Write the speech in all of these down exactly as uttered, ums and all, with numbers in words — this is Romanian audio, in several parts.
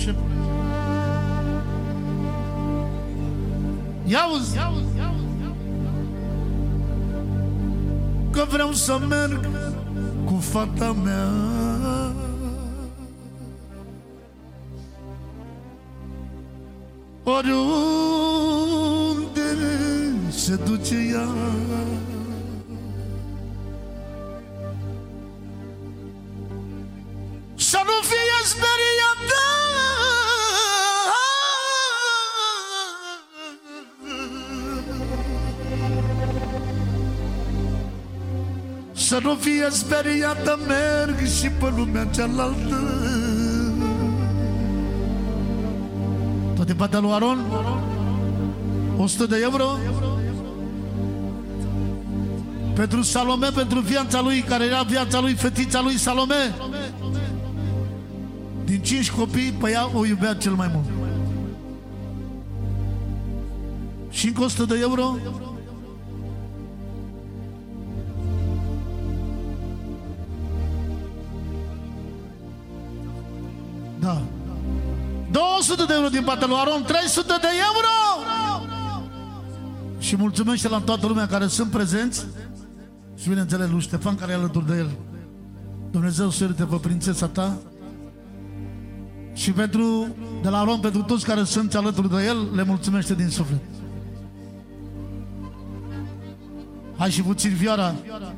șefule. Ia-uzi că vreau să merg cu fata mea oriunde se duce ea. Să nu fie speriată, să nu fie speriată, merg și pe lumea cealaltă. Toate partea lui Aron, o sută de euro. Pentru Salome, pentru viața lui, care era viața lui, fetița lui Salome. Din cinci copii, pe ea o iubea cel mai mult. Și încă o sută de euro. Da. două sute de euro din partea lui Aron, trei sute de euro! Și mulțumește la toată lumea care sunt prezenți. Și bineînțeles lui Ștefan, care e alături de el. Dumnezeu să ierte pe prințesa ta. Și pentru, de la Aron, pentru toți care sunt alături de el, le mulțumește din suflet. Hai și puțin vioara.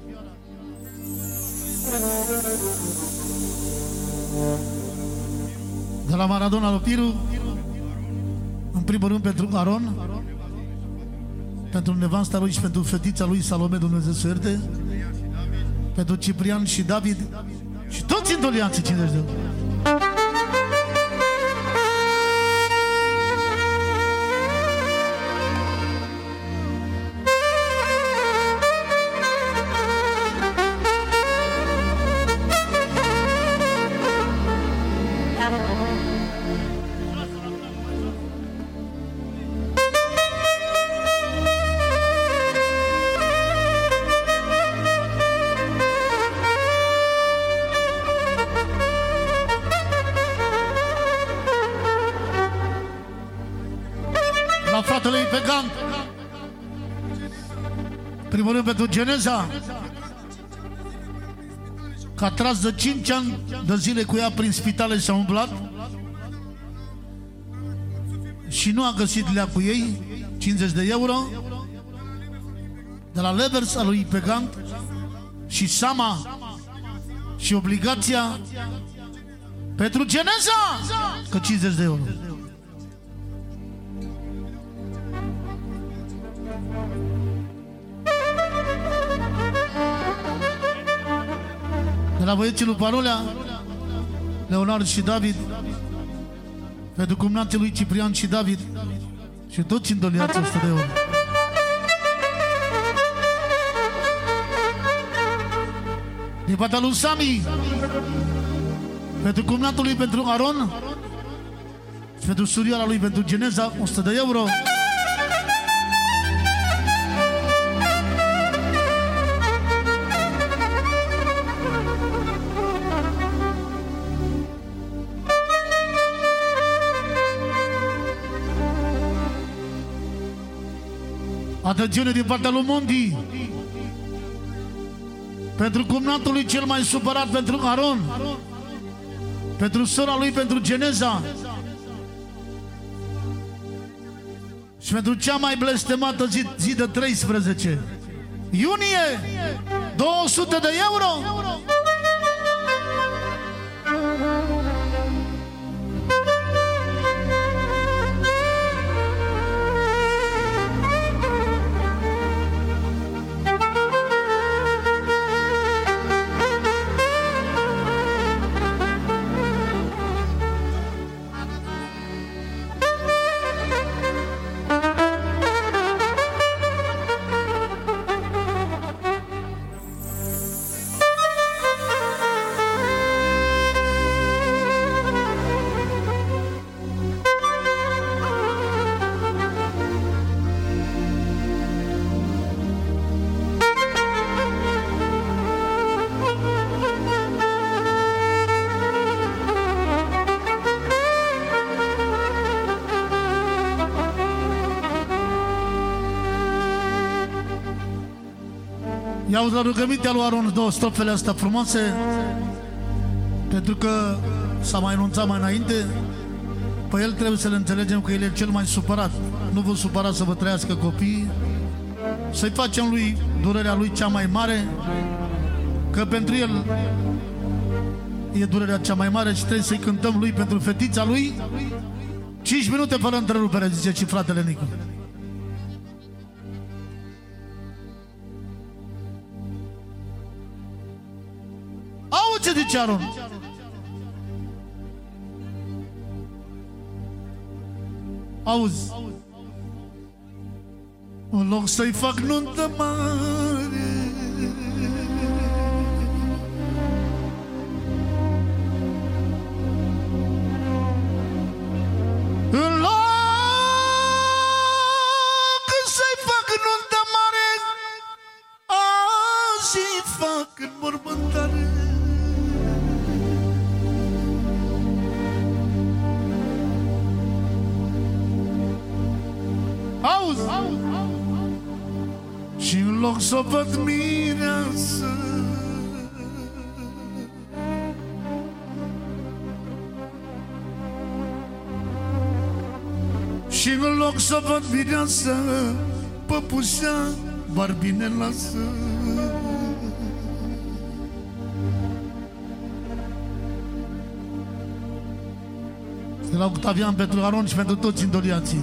De la Maradona la Piru, în primul rând pentru Aron, pentru nevasta lui și pentru fetița lui Salome, Dumnezeu să ierte, pentru Ciprian și David și toți indolianții cincizeci de euro. La fratele Ipegan, primul rând pentru Geneza, că a tras de cinci ani de zile cu ea prin spitale și s-a umblat și nu a găsit lea cu ei, cincizeci de euro. De la Levers al lui Ipegan și Sama și obligația pentru Geneza, că cincizeci de euro. De la băieții lui Parolea, Leonard și David, pentru cumnații lui Ciprian și David și toți îndoliați o sută de euro. Din partea lui Sami, pentru cumnatul lui, pentru Aron și pentru surioara lui, pentru Geneza, o sută de euro. Atențiune din partea lui Mondi, pentru cumnatul lui cel mai supărat, pentru Aron, pentru sora lui, pentru Geneza și pentru cea mai blestemată zi, zi de treisprezece iunie, două sute de euro. Iau la rugămintea lui Aron două strofele astea frumoase, pentru că s-a mai anunțat mai înainte. Pe el trebuie să le înțelegem că el e cel mai supărat. Nu vă supărați să vă trăiască copiii, să-i facem lui durerea lui cea mai mare, că pentru el e durerea cea mai mare și trebuie să-i cântăm lui pentru fetița lui. Cinci minute fără întrerupere, zice și fratele Nicu. Auzi ce zice Aron. Auzi. În loc să-i fac nuntă mare, în loc să-i fac nuntă mare, azi-i fac înmormântare. Auzi, auzi, și în loc să o văd mireasă, și în loc să văd mireasă, păpușa barbine lasă. De la Octavian pentru Aron și pentru toți indoliații.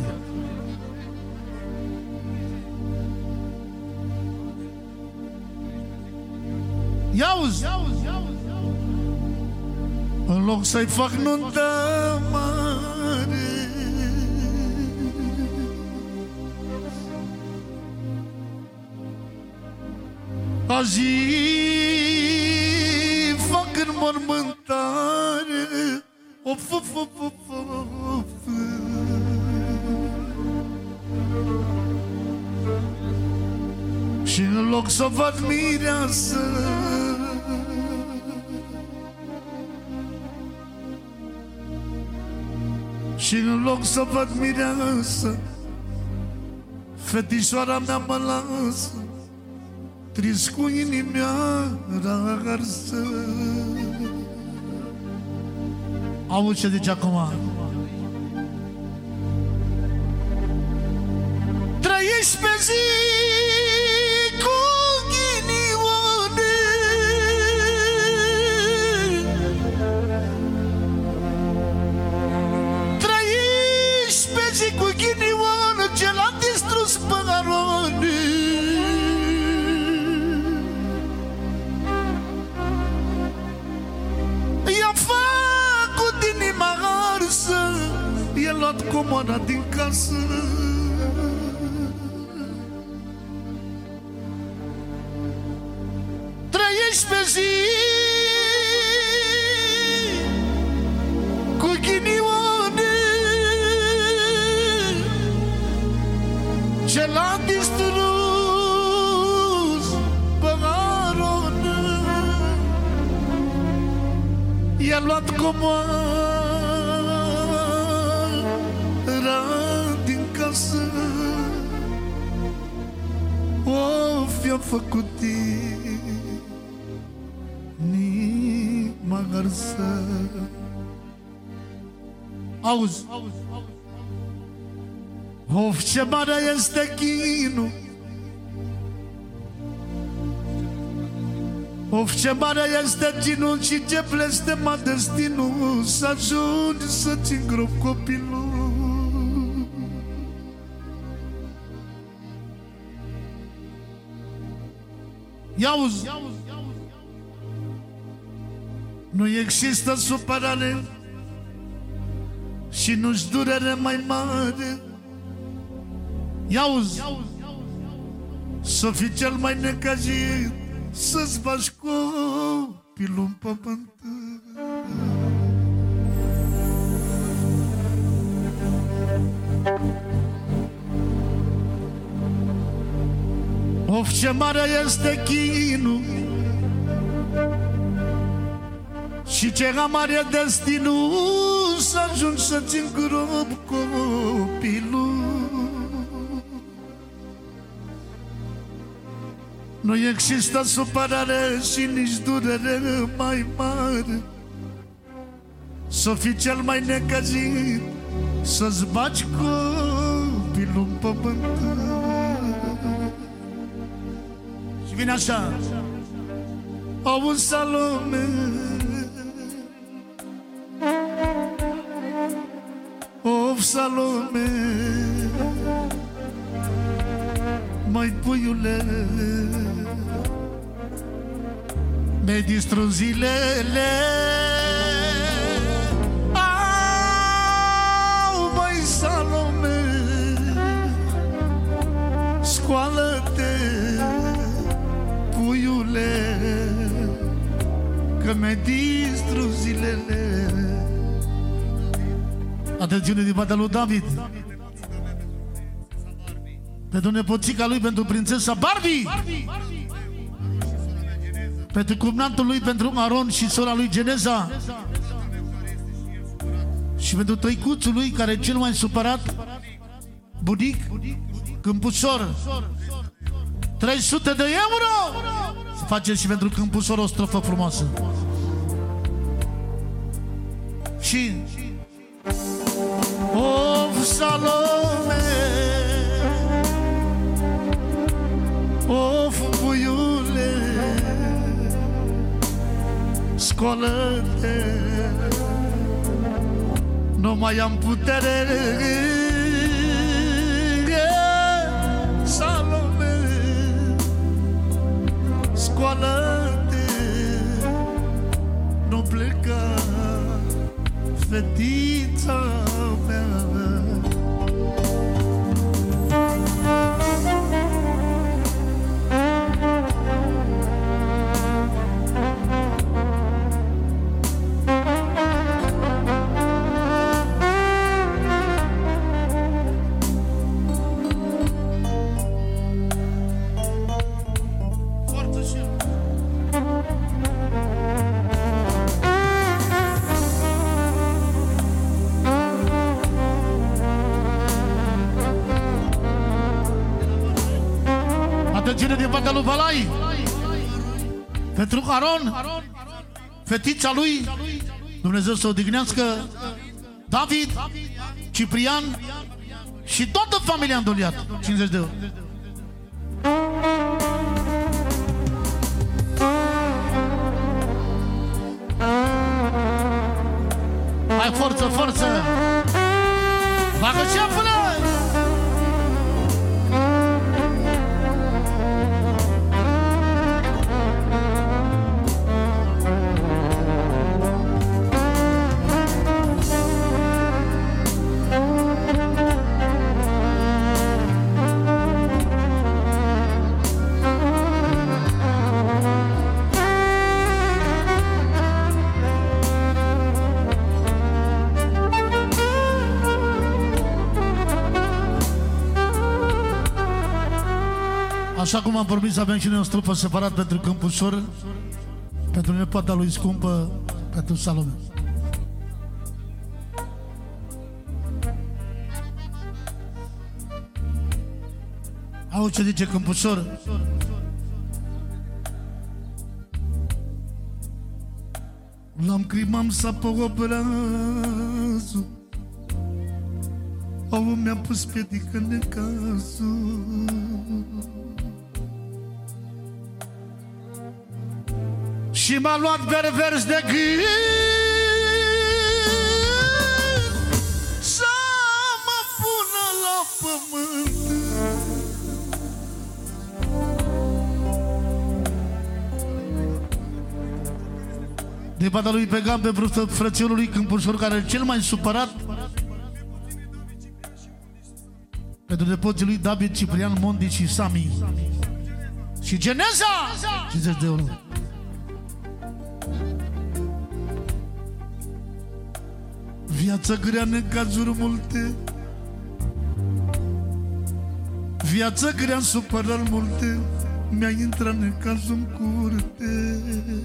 Iauzi, în loc să-i fac nuntă mare, azi fac înmormântare. Of, of, of, of, of. Și în loc să văd mireasă, și în loc să văd mireasă, fetișoara mea mă lasă, trist cu inimea arsă. Auzi ce zice acum. Trăiești pe zi cu ghinioane, trăiești pe zi cu ghinioane, ce l-a distrus pe Arone. I-a făcut inima arsă, i-a luat comoara din casă. Trăiești pe zi cu ghinioane, ce l-a distrus pe Arone. I-a luat comoara din casă. O, fi-a făcut inima arsă. Auzi, of, ce mare este chinul, of, ce mare este ginul și ce blestema destinul, să ajungi să-ți îngrop copilul. Iauzi, nu există supărare și nu-și durere mai mare. Iauzi, să fii cel mai necăjit, să-ți faci copilul în pământ. Of, ce mare este chinul și ce mare e destinul, să ajungi să-ți îngrop copilul. Nu există supărare și nici durere mai mare. S-o fi cel mai necăjit să-ți bagi copilul în pământ. Și vine așa: auzi, Salome, of, Salome, mai puiule, mi-ai distrus zilele. Au, măi, Salome, scoală-te, puiule, că mi-ai distrus zilele. Atențiune din partea lui David pentru nepoțica lui, pentru prințesa Barbie, Barbie. Pentru cumnatul lui, pentru Aron și sora lui Geneza, și pentru tăicuțul lui care e cel mai supărat, bunic, Câmpusor. Trei sute de euro. Să facem și pentru Câmpusor o strofă frumoasă. Și of, Salome, of, puiule, scoală-te, nu mai am putere. Salome, scoală-te, nu pleca, fetița mea. Atențiune din partea lui Balai pentru Aron, fetița lui, Dumnezeu să o odihnească, David, Ciprian și toată familia Îndoliat. cincizeci de euro. Hai, forță, forță! Bagă șefule! Așa cum am promis, avem și noi o strofă separat pentru Câmpusor, pentru nepoata lui scumpă, pentru Salome. Auzi ce zice Câmpusor: l-am crimam să păgă brațul, au mi-a pus piedică în necazul. Și m-a luat pervers de gând să mă pună la pământ. De partea lui Pegan, pe frățiorul lui Câmpusor, care e cel mai supărat, pentru nepoții lui David, Ciprian, Mondi și Sami și Geneza, cincizeci de euro. Viața grea, necazuri multe, viața grea, supărări multe, mi-a intrat necazul în curte.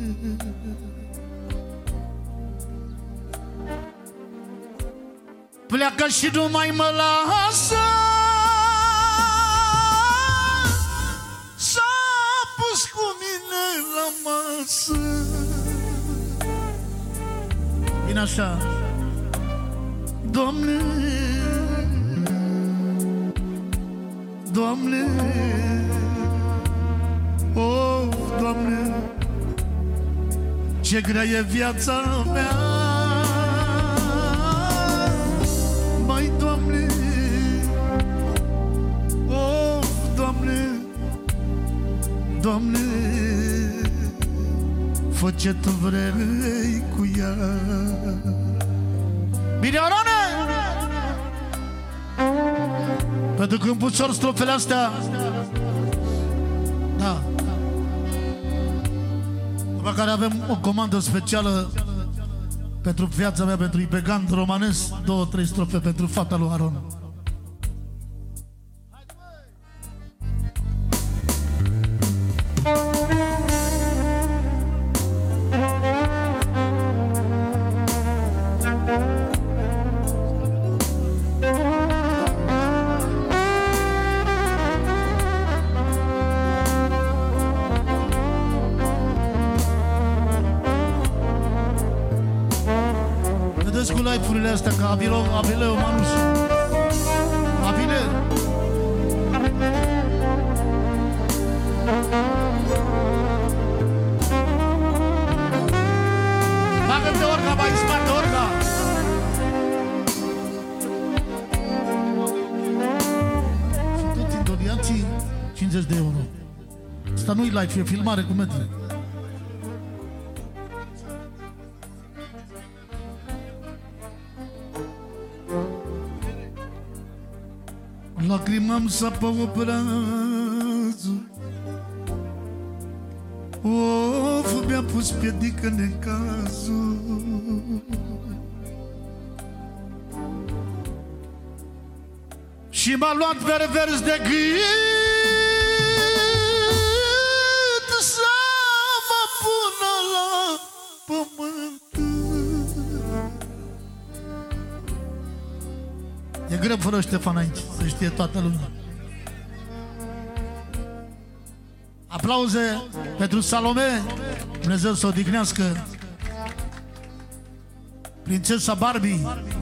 Pleacă și nu mai mă lasă, s-a pus vine așa. Doamne, Doamne, oh, Doamne, ce grea e viața mea. Mai, Doamne, oh, Doamne, Doamne, fă ce Tu vrei cu ea. Bine, Arone! Pentru că împuțor strofele astea. Da. După care avem o comandă specială pentru viața mea, pentru Ipegant romanesc. Două, trei strofe pentru fata lui Aron. Cu live-urile astea ca Avilo, Avileu, Manus. Avile. Bagă-te orca, mai spate orca. Și toți indolianții cincizeci de euro. Asta nu-i live, e filmare cu metri. Lacrima-mi sapă obrazul. Of, mi-a pus piedică necazul. Și m-a luat pervers de gând să mă pună la pământ. E greu fără Ștefan aici, să știe toată lumea. Aplauze pentru Salome, Dumnezeu să o odihnească. Prințesa Barbie.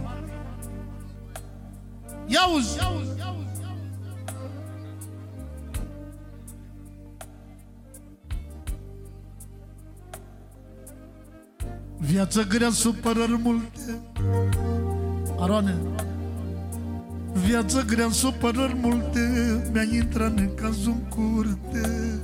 Ia-uzi! Viața grea, supărări multe. Aroane. Viața grea, supărări multe, mi-a intrat necazul în curte.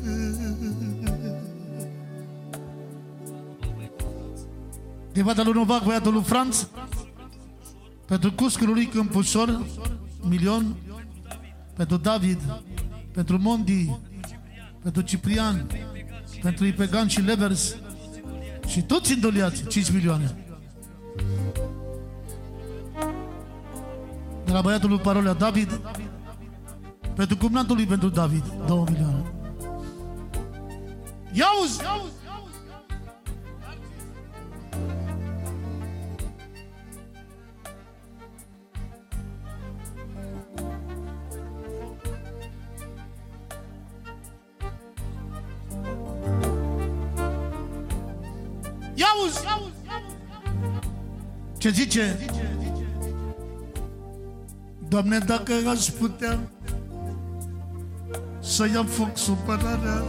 Din partea lui Novac, băiatul lui Franț, pentru cuscul lui Câmpușor, milion, pentru David, pentru Mondi, pentru Ciprian, pentru Ipegan și Levers și toți indoliați, cinci milioane. De la băiatul lui Parolea David, pentru cumnatul lui pentru David, două milioane. Ia-uzi! Ia-uzi! Ce zice? Doamne, dacă aș putea să ia foc supărarea,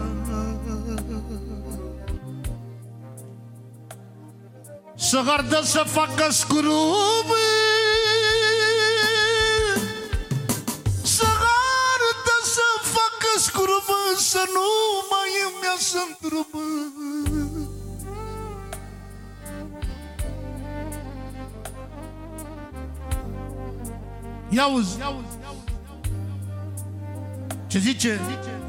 să ardă, să facă scrume, să ardă, să facă scrume, să nu mai îmi iasă în trubă. Ia-uzi! Ce zice?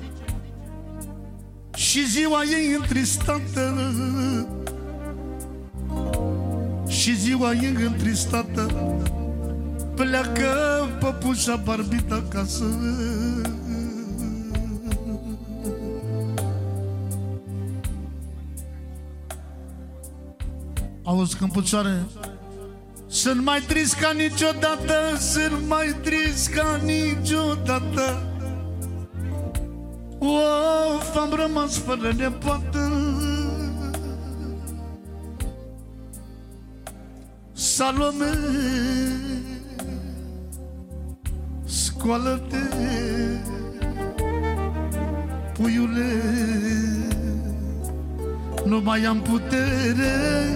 Și ziua ei întristată, și ziua ei întristată, pleacă păpușa Barbita acasă. Auzi, Câmpucioare, sunt mai trist ca niciodată, sunt mai trist ca niciodată. Of, am rămas fără nepoată. Salome, scoală-te, puiule, nu mai am putere.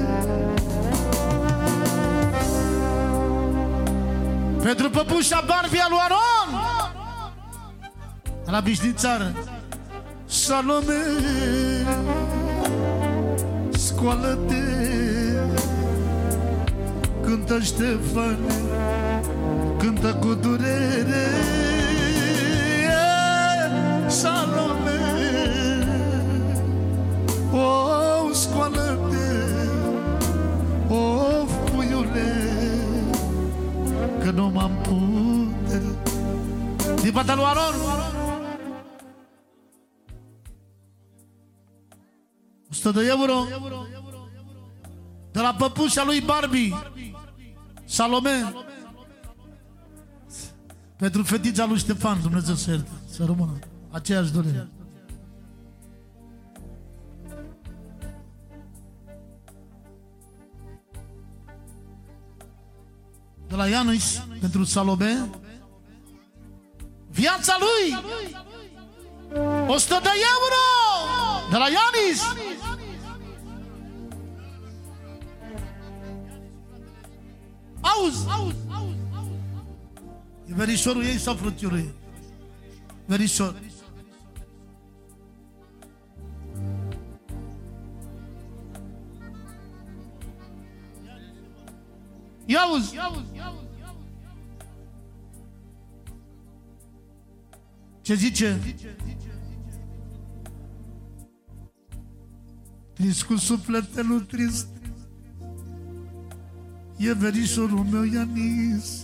Pentru păpușa Barbie lui Aron, la Bișnițară. Salome, scoală-te, cântă Ștefan, cântă cu durere. Salome, o, scoală-te, o, puiule, că nu m-am putere. Din partea lui Aron, o sută de euro de la păpușa lui Barbie, Salome, pentru fetița lui Ștefan. Dumnezeu să ierte, să rămână aceeași durere. De la Ianis, pentru Salome, viața lui, o sută de euro de la Ianis. Auzi, auzi, auzi. E verișorul ei sau frățiorul ei? Verișor. Ia auzi. Ce zice? Trist cu sufletelul trist, e verișorul meu Ianis.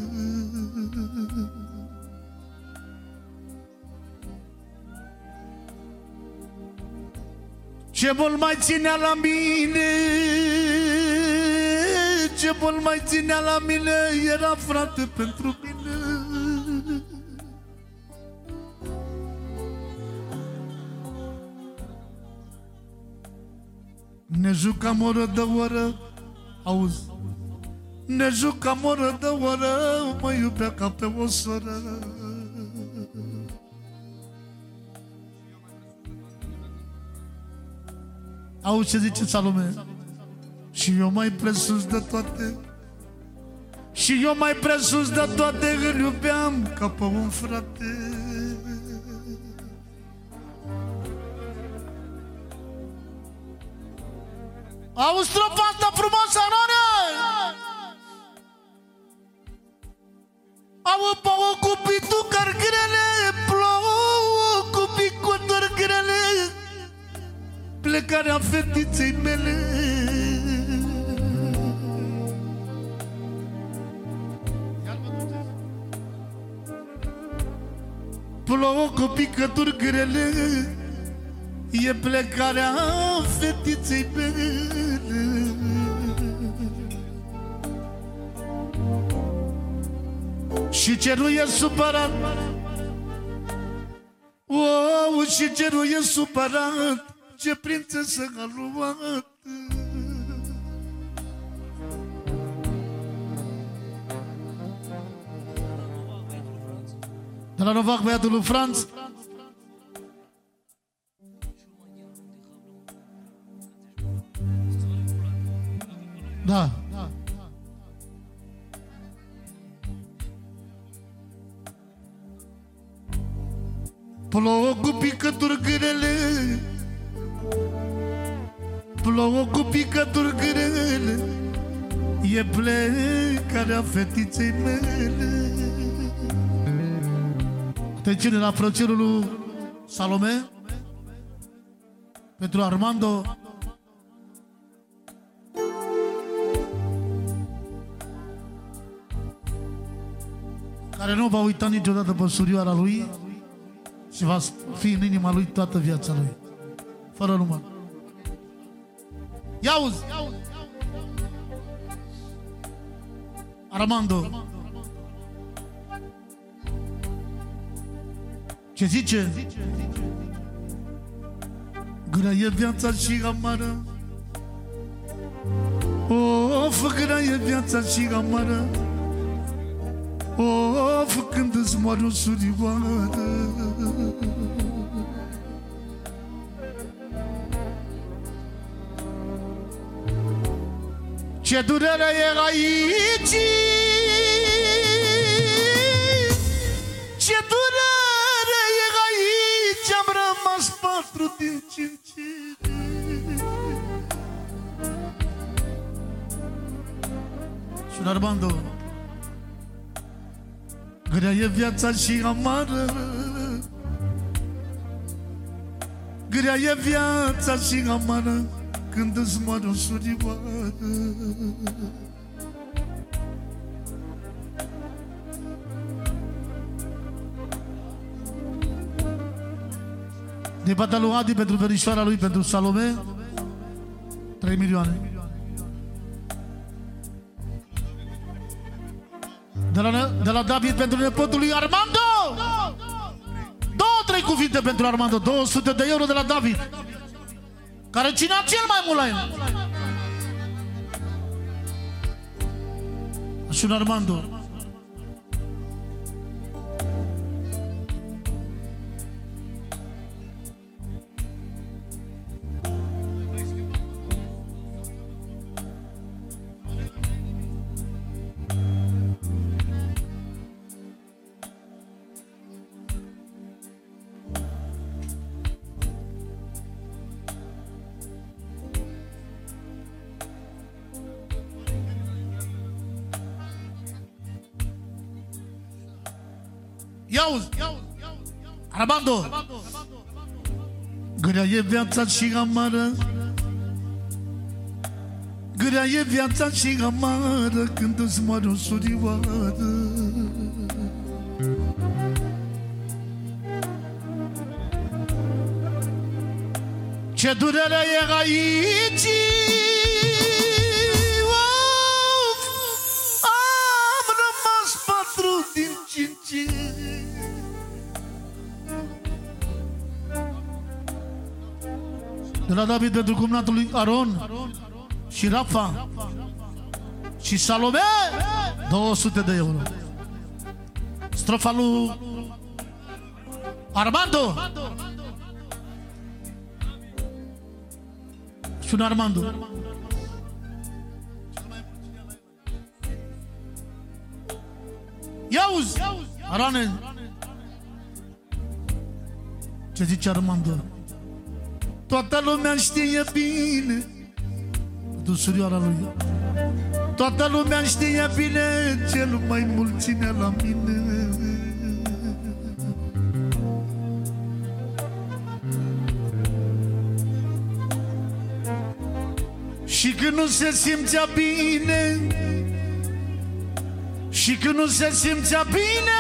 Ce mult mai ținea la mine, ce mult mai ținea la mine, era frate pentru mine. Ne jucam oră de oră, auzi, ne jucam oră de oră, mă iubea ca pe o soră. Auzi ce zice Salome? Și eu mai presus de toate, și eu mai presus de toate, îl iubeam ca pe un frate. Auzi tropa asta frumoasă, Arone! Au plouă cu pitucări grele, plouă cu picoturi grele, plecarea fetiței mele. Plouă cu picături grele, e plecarea fetiței mele. Și cerul e supărat, wow, și cerul e supărat, ce prințesă a luat. De la Novac, băiatul lui Franț. Da. Plouă cu picături grele, plouă cu picături grele, e plecarea fetiței mele. Atențiune la frățiorul lui Salome, pentru Armando, care nu va uita niciodată pe surioara lui și va fi în inima lui toată viața lui, fără număr. Ia-uzi! Armando, ce zice? Grea e viața și amară, oh, Of, grea e viața și amară, of, când îți moare o surioară. Ce durere e aici, ce durere e aici, am rămas patru din cinci. Și Armando, grea e viața și amară, grea e viața și amară, când îți moare o surioară. De partea lui Adi pentru verișoara lui, pentru Salome, trei milioane. De la, de la David pentru nepotul lui Armando, două, trei cuvinte pentru Armando, două sute de euro de la David, care ținea cel mai mult la el. Și un Armando. Iauzi, Armando, grea e viața și amară, grea e viața și amară, când îți moare o surioară. Ce durere e aici, am rămas patru din cinci. De la David pentru cumnatul lui Aron și Rafa și Salome, două sute de euro. Strofa lui Armando și un Armando. Iauzi, Arane, ce zice Armando? Toată lumea știe bine, tu surioara lui, toată lumea știe bine, cel mai mult ține la mine. Și când nu se simțea bine, și când nu se simțea bine,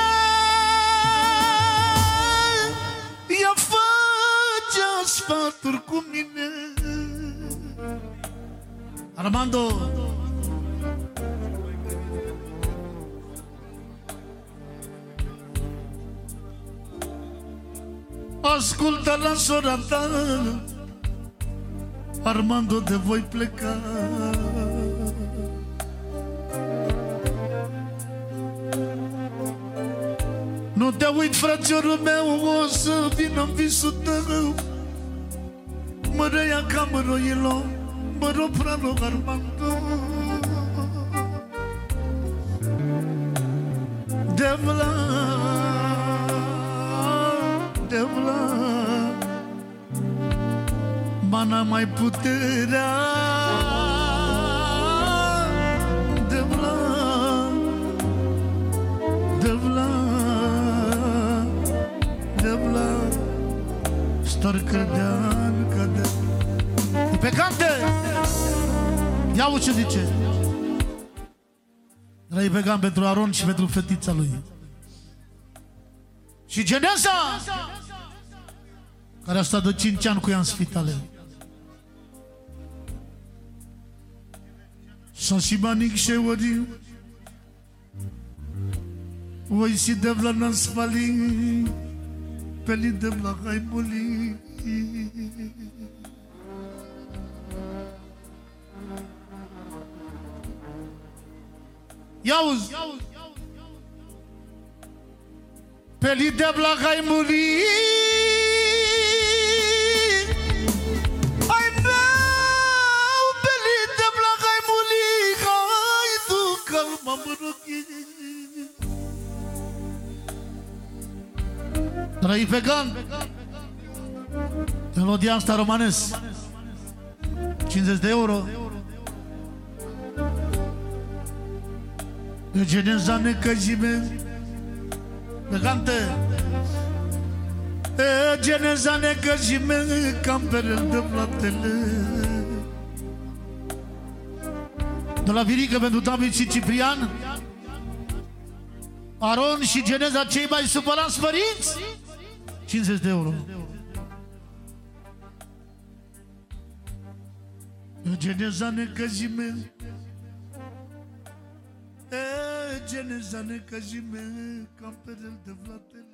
ea făcea sfaturi cu mine. Armando, ascultă la sora ta, Armando, de voi pleca. Nu te uit, frățiorul meu, o să vină visul tău. Mă răia ca mă roilo, mă rog prea rog, Armando. Devla, devla, mana mai puterea. Devla, devla, devla, storcă de-an cădea. E pe cante! Ia-o ce zice. Răi vegan pentru Aron și pentru fetița lui. Și Genesa, care a stat de cinci ani cu ea în spitale. Să și manic și ori voi si devla n-am spali, peli devla hai boli. Ia-uzi! Pelit de blac ai murit, ai meu, pelit de blac ai murit, hai tu calma mărăchii. Trăi vegan, melodia asta romanesc, cincizeci de euro. E geneza necăjime, vegante. E geneza necăjime, camperel de platele. De la Virică pentru David și Ciprian, Aron și geneza cei mai supărați părinți, cincizeci de euro. E geneza necăjime, e geneza necăjime, camperel de platele.